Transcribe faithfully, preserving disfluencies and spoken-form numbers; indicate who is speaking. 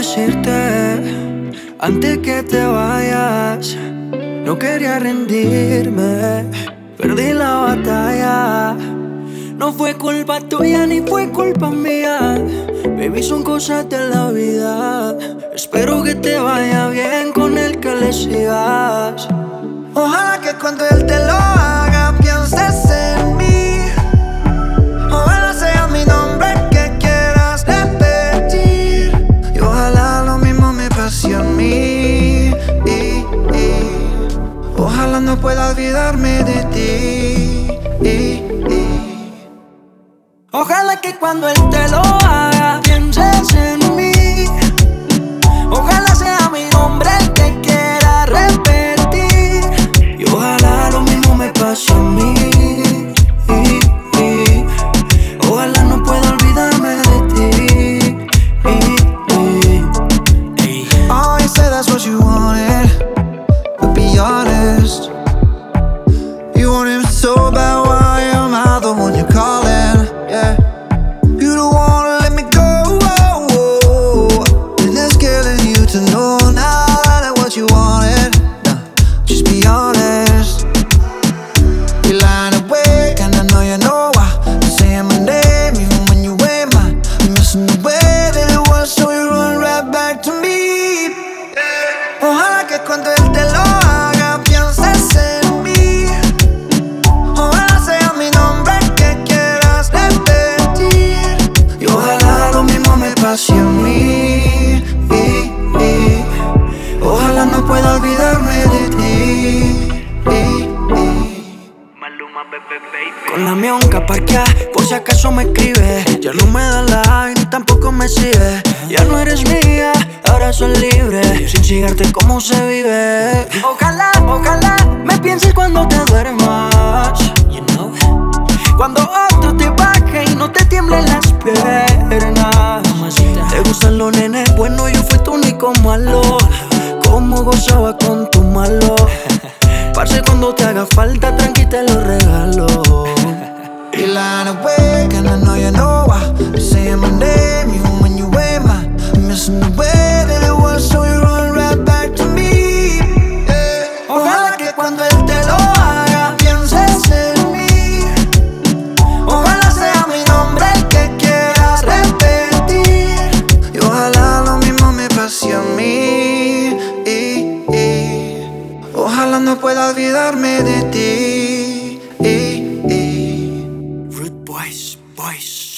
Speaker 1: decirte antes que te vayas. No quería rendirme, perdí la batalla. No fue culpa tuya ni fue culpa mía. Baby, son cosas de la vida. Espero que te vaya bien con el que le sigas.
Speaker 2: Ojalá que cuando él te lo haga pienses en mí. Ojalá sea mi nombre que quieras repetir. Y ojalá lo mismo me pase a mí. Y, y, ojalá no pueda olvidarme de ti. Y, y,
Speaker 1: ojalá que cuando él te lo haga pienses en mí. Ojalá sea mi nombre el que quiera repetir. Y ojalá lo mismo me pase a mí. Y, y, ojalá no pueda olvidarme de ti. Y, y,
Speaker 2: oh, you said that's what you wanted, but be honest. You want him so bad, why am I the one you're calling? Yeah. You don't wanna let me go, oh, oh. And it's killing you to know now that what you wanted. No, just be honest. You're lying awake and I know you know why. You're saying my name even when you ain't mine. You're missing the way that it was, so you run right back to me. Yeah. Ojalá que cuando él te lo haga pienses en mí. Ojalá sea mi nombre que quieras repetir.
Speaker 1: y ojalá lo mismo me pase a mí. Y, y, ojalá no pueda olvidarme de ti. Y, y, con la mionca parqueada, por si acaso me escribe. Ya no me da like, ni tampoco me sigue. Ya no eres mía, ahora soy libre. Sin cigarte, ¿cómo se vive? Ojalá, ojalá me pienses cuando te duermas. You know? Cuando otro te baje y no te tiemblen las piernas. Te gustan los nenes, bueno, yo fui tu único malo. Cómo gozaba con tu malo. Parce, cuando te haga falta, tranqui te lo regalo.
Speaker 2: You're lying awake and I know you know why. You're saying my name even when you ain't mine. You're missing the way that it was, so you run right back to me. Yeah.
Speaker 1: Ojalá que cuando él te lo haga pienses en mí. Ojalá sea mi nombre el que quieras repetir.
Speaker 2: Y ojalá lo mismo me pase a mí. Y, y, ojalá no pueda olvidarme de ti. Y, y,
Speaker 1: Rude boys, boys.